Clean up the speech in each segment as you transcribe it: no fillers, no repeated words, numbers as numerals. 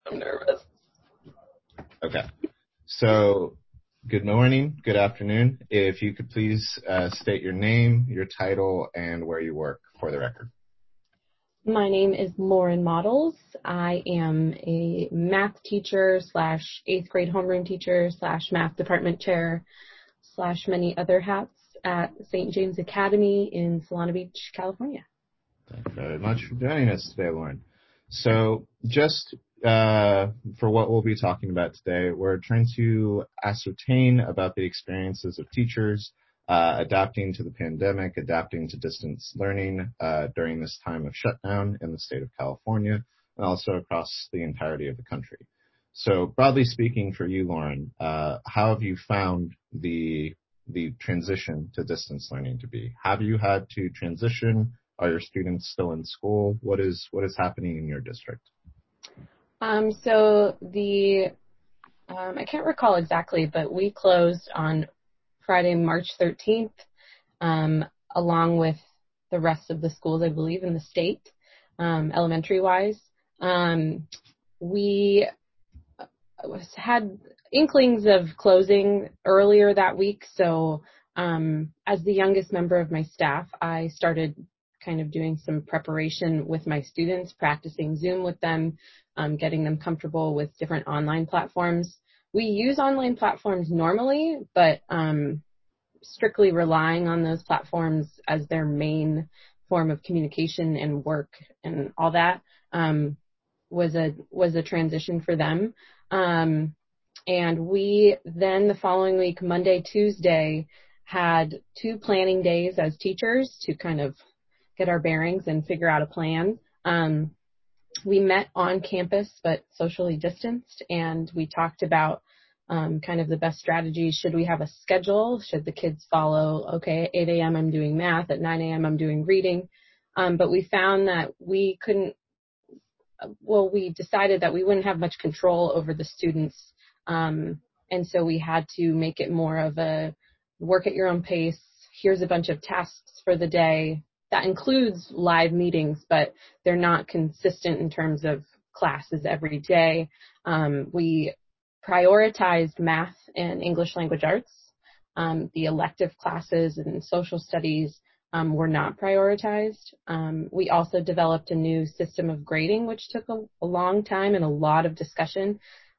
I'm nervous. Okay. So, good morning, good afternoon. If you could please state your name, your title, and where you work for the record. My name is Lauren Models. I am a math teacher / 8th grade homeroom teacher / math department chair / many other hats at St. James Academy in Solana Beach, California. Thank you very much for joining us today, Lauren. So just for what we'll be talking about today, we're trying to ascertain about the experiences of teachers adapting to the pandemic, adapting to distance learning during this time of shutdown in the state of California, and also across the entirety of the country. So broadly speaking for you, Lauren, how have you found the transition to distance learning to be? Have you had to transition? Are your students still in school? What is happening in your district? So I can't recall exactly, but we closed on Friday, March 13th, along with the rest of the schools, I believe, in the state, elementary-wise. We had inklings of closing earlier that week, so as the youngest member of my staff, I started kind of doing some preparation with my students, practicing Zoom with them, getting them comfortable with different online platforms. We use online platforms normally, but strictly relying on those platforms as their main form of communication and work and all that was a transition for them. And we then the following week, Monday, Tuesday, had 2 planning days as teachers to kind of get our bearings and figure out a plan. We met on campus, but socially distanced, and we talked about kind of the best strategies. Should we have a schedule? Should the kids follow, okay, at 8 a.m. I'm doing math, at 9 a.m. I'm doing reading. But we found that we decided that we wouldn't have much control over the students. And so we had to make it more of a work at your own pace. Here's a bunch of tasks for the day. That includes live meetings, but they're not consistent in terms of classes every day. We prioritized math and English language arts. The elective classes and social studies were not prioritized. We also developed a new system of grading, which took a long time and a lot of discussion.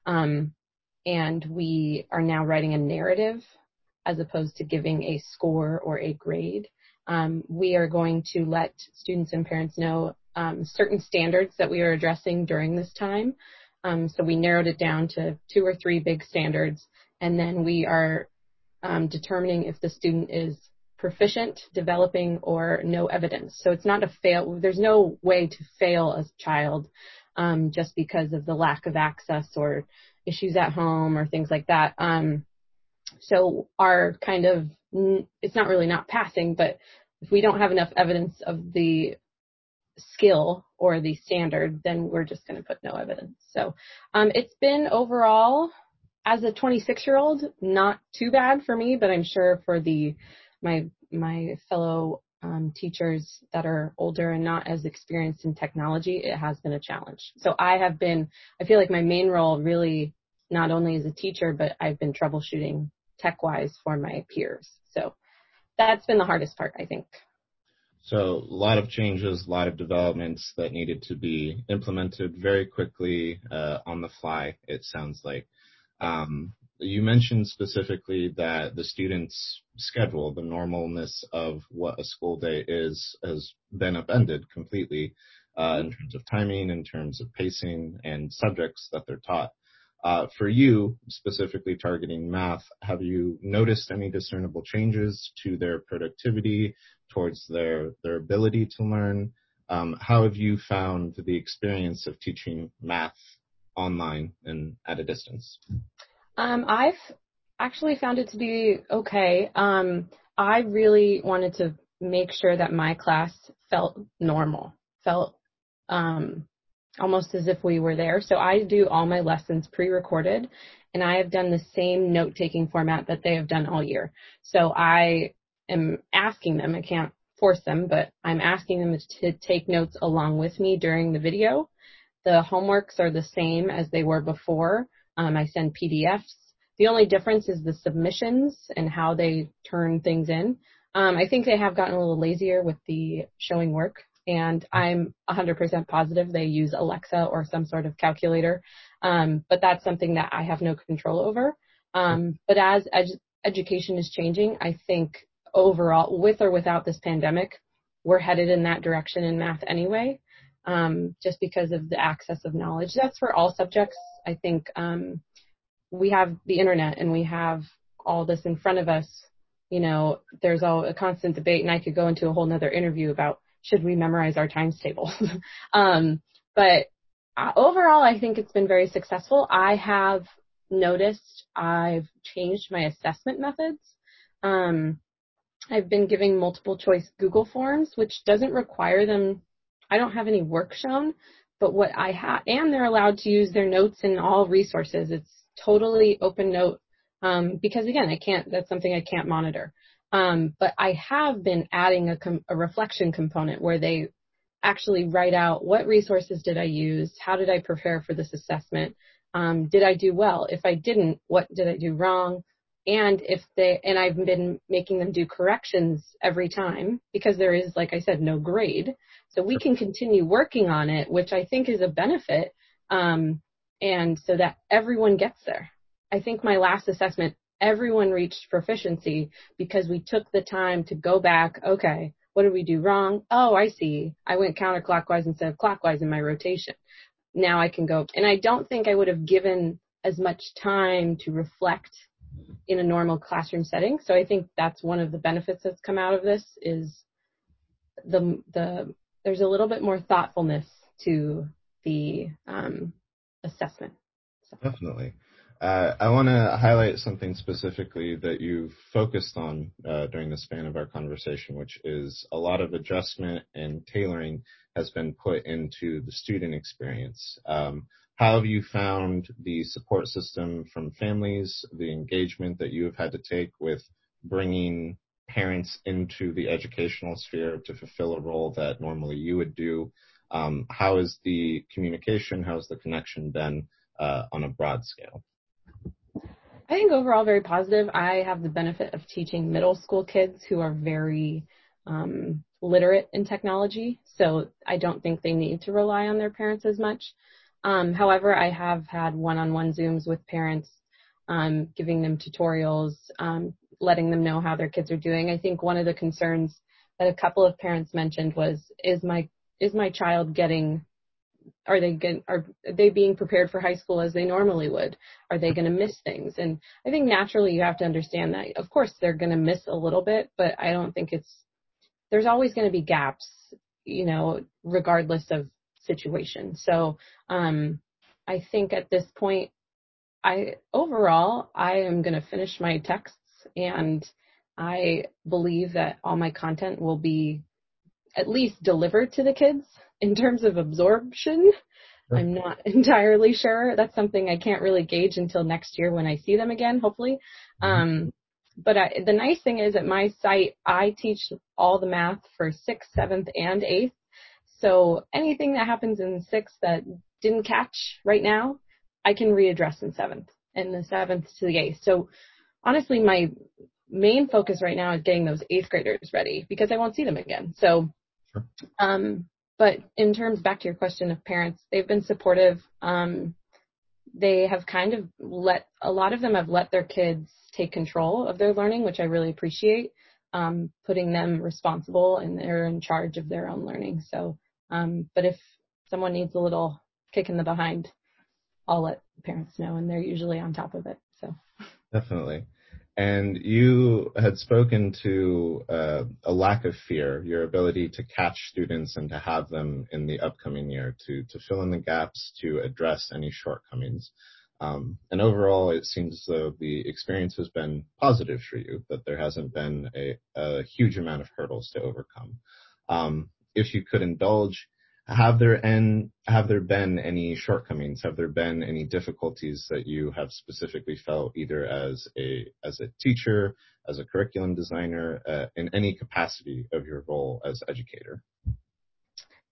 And we are now writing a narrative as opposed to giving a score or a grade. We are going to let students and parents know certain standards that we are addressing during this time. So we narrowed it down to 2 or 3 big standards, and then we are determining if the student is proficient, developing, or no evidence. So it's not a fail. There's no way to fail as a child just because of the lack of access or issues at home or things like that. So our kind of, it's not really not passing, but if we don't have enough evidence of the skill or the standard, then we're just going to put no evidence. So it's been overall, as a 26-year-old, not too bad for me, but I'm sure for my fellow teachers that are older and not as experienced in technology, it has been a challenge. So I feel like my main role really not only as a teacher, but I've been troubleshooting tech-wise for my peers. So that's been the hardest part, I think. So a lot of changes, a lot of developments that needed to be implemented very quickly on the fly, it sounds like. You mentioned specifically that the students' schedule, the normalness of what a school day is, has been upended completely in terms of timing, in terms of pacing, and subjects that they're taught. For you, specifically targeting math, have you noticed any discernible changes to their productivity, towards their ability to learn? How have you found the experience of teaching math online and at a distance? I've actually found it to be okay. I really wanted to make sure that my class felt normal, felt almost as if we were there. So I do all my lessons pre-recorded, and I have done the same note-taking format that they have done all year. So I am asking them, I can't force them, but I'm asking them to take notes along with me during the video. The homeworks are the same as they were before. I send PDFs. The only difference is the submissions and how they turn things in. I think they have gotten a little lazier with the showing work, and I'm 100% positive they use Alexa or some sort of calculator. But that's something that I have no control over. But as education is changing, I think overall, with or without this pandemic, we're headed in that direction in math anyway, just because of the access of knowledge. That's for all subjects. I think we have the internet and we have all this in front of us. There's all a constant debate, and I could go into a whole nother interview about should we memorize our times table. But overall, I think it's been very successful. I have noticed I've changed my assessment methods. I've been giving multiple choice Google forms, which doesn't require them. I don't have any work shown, but what I have, and they're allowed to use their notes in all resources. It's totally open note, because again, that's something I can't monitor. But I have been adding a reflection component where they actually write out what resources did I use? How did I prepare for this assessment? Did I do well? If I didn't, what did I do wrong? And I've been making them do corrections every time because there is, like I said, no grade. So we can continue working on it, which I think is a benefit. And so that everyone gets there. I think my last assessment, everyone reached proficiency because we took the time to go back. Okay, what did we do wrong? Oh, I see. I went counterclockwise instead of clockwise in my rotation. Now I can go. And I don't think I would have given as much time to reflect in a normal classroom setting. So I think that's one of the benefits that's come out of this is there's a little bit more thoughtfulness to the assessment. So. Definitely. I want to highlight something specifically that you've focused on during the span of our conversation, which is a lot of adjustment and tailoring has been put into the student experience. How have you found the support system from families, the engagement that you have had to take with bringing parents into the educational sphere to fulfill a role that normally you would do? How is the communication, how has the connection been on a broad scale? I think overall very positive. I have the benefit of teaching middle school kids who are very literate in technology, so I don't think they need to rely on their parents as much. However, I have had one-on-one Zooms with parents, giving them tutorials, letting them know how their kids are doing. I think one of the concerns that a couple of parents mentioned was, is my child are they being prepared for high school as they normally would? Are they going to miss things? And I think naturally you have to understand that, of course, they're going to miss a little bit, but I don't think there's always going to be gaps, regardless of situation. So I think at this point, overall, I am going to finish my texts, and I believe that all my content will be at least delivered to the kids. In terms of absorption, I'm not entirely sure. That's something I can't really gauge until next year when I see them again, hopefully. But the nice thing is at my site, I teach all the math for 6th, 7th, and 8th. So anything that happens in 6th that didn't catch right now, I can readdress in 7th, and the 7th to the 8th. So honestly, my main focus right now is getting those 8th graders ready because I won't see them again. So, but in terms, back to your question of parents, they've been supportive. They have kind of a lot of them have let their kids take control of their learning, which I really appreciate, putting them responsible and they're in charge of their own learning. So, but if someone needs a little kick in the behind, I'll let parents know, and they're usually on top of it. So definitely. And you had spoken to a lack of fear, your ability to catch students and to have them in the upcoming year to fill in the gaps, to address any shortcomings. And overall, it seems as though the experience has been positive for you, that there hasn't been a huge amount of hurdles to overcome. If you could indulge, have there been any shortcomings? Have there been any difficulties that you have specifically felt either as a teacher, as a curriculum designer, in any capacity of your role as educator?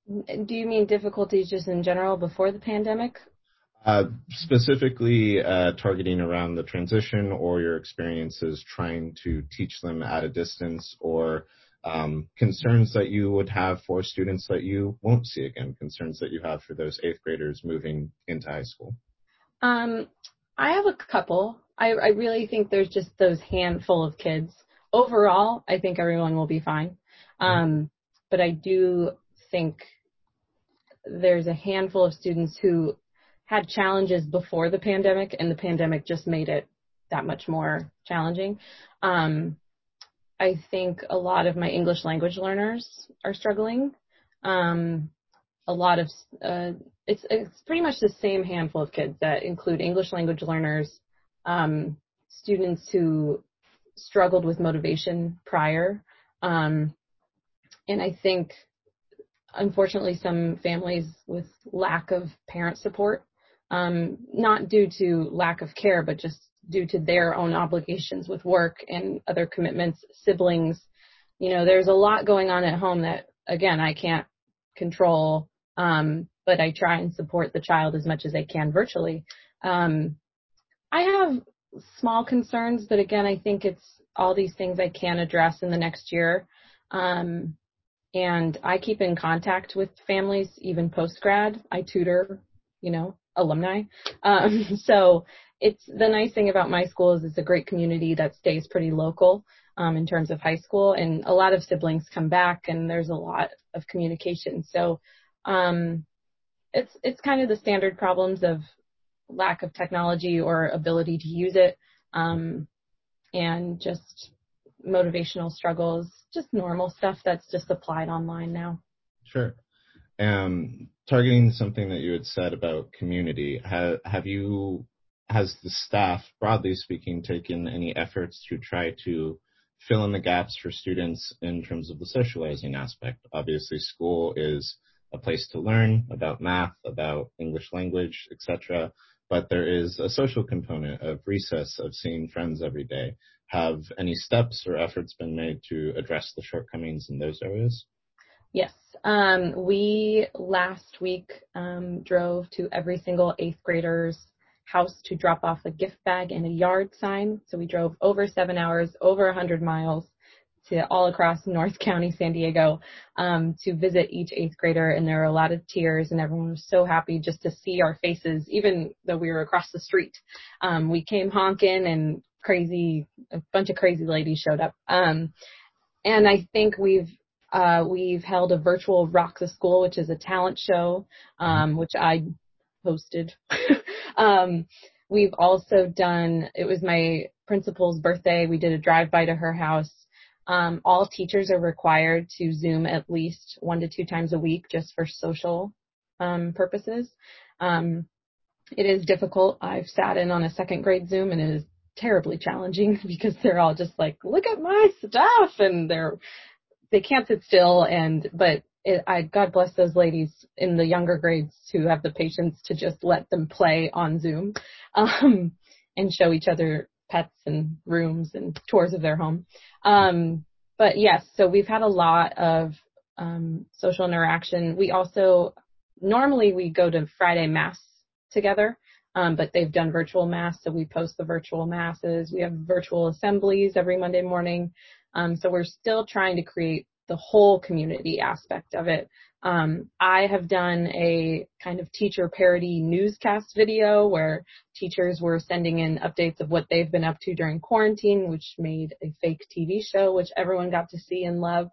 Do you mean difficulties just in general before the pandemic? Specifically targeting around the transition or your experiences trying to teach them at a distance, or concerns that you would have for students that you won't see again, concerns that you have for those eighth graders moving into high school? Um, I have a couple. I really think there's just those handful of kids. Overall, I think everyone will be fine. Um, but I do think there's a handful of students who had challenges before the pandemic, and the pandemic just made it that much more challenging. Um, I think a lot of my English language learners are struggling. Um, a lot of it's pretty much the same handful of kids that include English language learners, students who struggled with motivation prior, and I think unfortunately some families with lack of parent support, not due to lack of care, but just due to their own obligations with work and other commitments, siblings. There's a lot going on at home that, again, I can't control, but I try and support the child as much as I can virtually. I have small concerns, but again, I think it's all these things I can address in the next year. And I keep in contact with families, even post-grad. I tutor, alumni. So it's the nice thing about my school is it's a great community that stays pretty local in terms of high school. And a lot of siblings come back and there's a lot of communication. So it's kind of the standard problems of lack of technology or ability to use it, and just motivational struggles, just normal stuff that's just applied online now. Sure. Targeting something that you had said about community, has the staff, broadly speaking, taken any efforts to try to fill in the gaps for students in terms of the socializing aspect? Obviously, school is a place to learn about math, about English language, etc. But there is a social component of recess, of seeing friends every day. Have any steps or efforts been made to address the shortcomings in those areas? Yes. We last week drove to every single eighth grader's house to drop off a gift bag and a yard sign. So we drove over 7 hours, over 100 miles to all across North County, San Diego, to visit each eighth grader. And there were a lot of tears and everyone was so happy just to see our faces, even though we were across the street. We came honking and a bunch of crazy ladies showed up. And I think we've held a virtual Rock the School, which is a talent show, which I hosted. We've also done, it was my principal's birthday. We did a drive-by to her house. All teachers are required to Zoom at least 1 to 2 times a week just for social purposes. It is difficult. I've sat in on a second grade Zoom and it is terribly challenging because they're all just like, look at my stuff, and they can't sit still. But God bless those ladies in the younger grades who have the patience to just let them play on Zoom, and show each other pets and rooms and tours of their home. But yes, so we've had a lot of social interaction. We also, normally we go to Friday Mass together, but they've done virtual Mass, so we post the virtual Masses. We have virtual assemblies every Monday morning. So we're still trying to create the whole community aspect of it. I have done a kind of teacher parody newscast video where teachers were sending in updates of what they've been up to during quarantine, which made a fake TV show, which everyone got to see and love.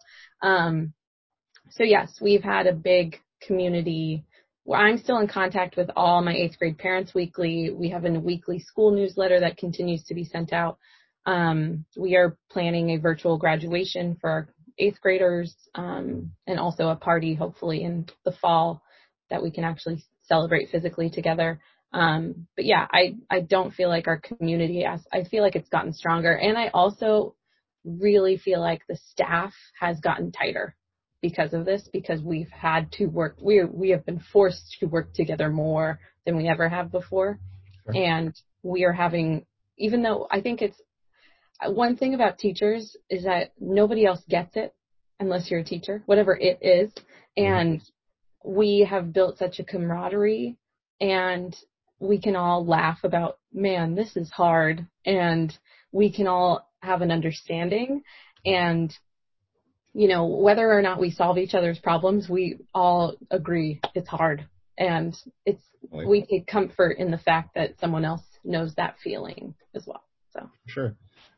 So yes, we've had a big community. I'm still in contact with all my eighth grade parents weekly. We have a weekly school newsletter that continues to be sent out. We are planning a virtual graduation for our eighth graders, and also a party hopefully in the fall that we can actually celebrate physically together. But yeah, I don't feel like our community, I feel like it's gotten stronger. And I also really feel like the staff has gotten tighter because of this, because we've had to work, we have been forced to work together more than we ever have before. Sure. And we are having, even though I think it's, one thing about teachers is that nobody else gets it unless you're a teacher, whatever it is. And we have built such a camaraderie, and we can all laugh about, man, this is hard, and we can all have an understanding. And, whether or not we solve each other's problems, we all agree it's hard. And we take comfort in the fact that someone else knows that feeling as well. So Sure.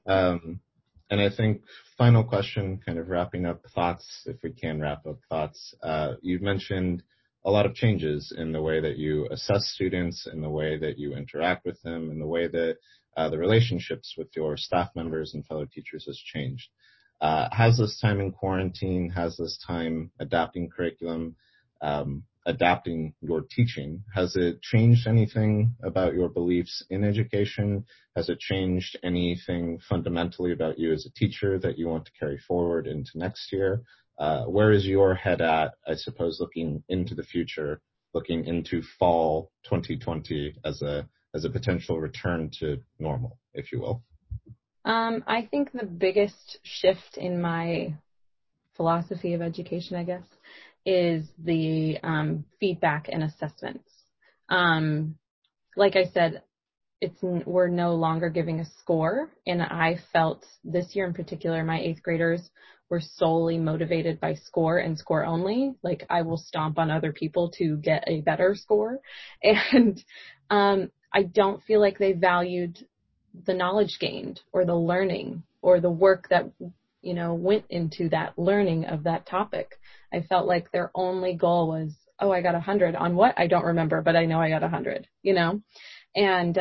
And I think final question, kind of wrapping up thoughts, if we can wrap up thoughts. You've mentioned a lot of changes in the way that you assess students, in the way that you interact with them, in the way that the relationships with your staff members and fellow teachers has changed. Has this time in quarantine, has this time adapting curriculum, adapting your teaching, has it changed anything about your beliefs in education? Has it changed anything fundamentally about you as a teacher that you want to carry forward into next year? Where is your head at, I suppose, looking into the future, looking into fall 2020 as a potential return to normal, if you will? I think the biggest shift in my philosophy of education, I guess, is the feedback and assessments. Like I said, we're no longer giving a score, and I felt this year in particular, my 8th graders were solely motivated by score and score only. Like, I will stomp on other people to get a better score, and I don't feel like they valued the knowledge gained or the learning or the work that went into that learning of that topic. I felt like their only goal was, oh, I got 100 on what? I don't remember, but I know I got 100, And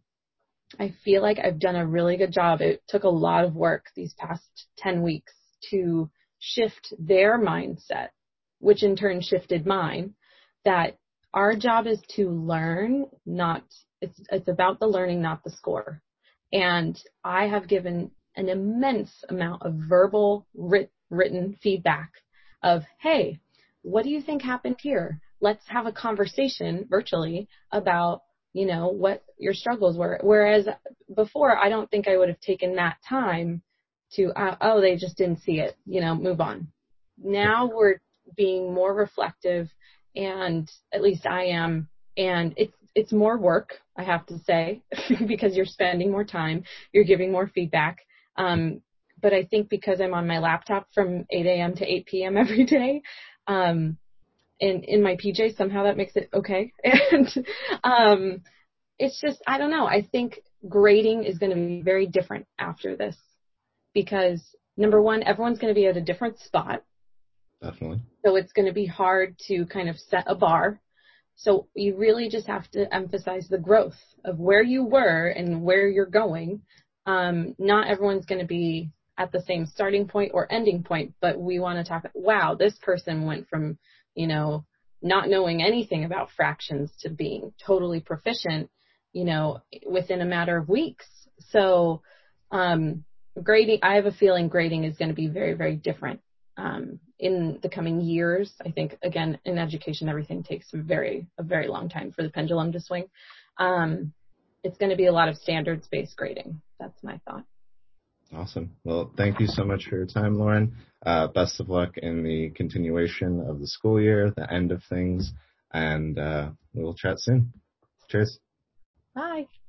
I feel like I've done a really good job. It took a lot of work these past 10 weeks to shift their mindset, which in turn shifted mine, that our job is to learn, it's about the learning, not the score. And I have given an immense amount of verbal, written feedback of, hey, what do you think happened here? Let's have a conversation virtually about, what your struggles were. Whereas before, I don't think I would have taken that time to, they just didn't see it, move on. Now we're being more reflective, and at least I am, and it's more work, I have to say, because you're spending more time, you're giving more feedback. But I think because I'm on my laptop from 8 a.m. to 8 p.m. every day, and in my PJs, somehow that makes it okay. And it's just, I don't know. I think grading is going to be very different after this because, number one, everyone's going to be at a different spot. Definitely. So it's going to be hard to kind of set a bar. So you really just have to emphasize the growth of where you were and where you're going. Not everyone's going to be at the same starting point or ending point, but we want to talk, wow, this person went from, not knowing anything about fractions to being totally proficient, within a matter of weeks. So grading, I have a feeling grading is going to be very, very different in the coming years. I think, again, in education, everything takes a very long time for the pendulum to swing. It's going to be a lot of standards-based grading. That's my thought. Awesome. Well, thank you so much for your time, Lauren. Best of luck in the continuation of the school year, the end of things, and we'll chat soon. Cheers. Bye.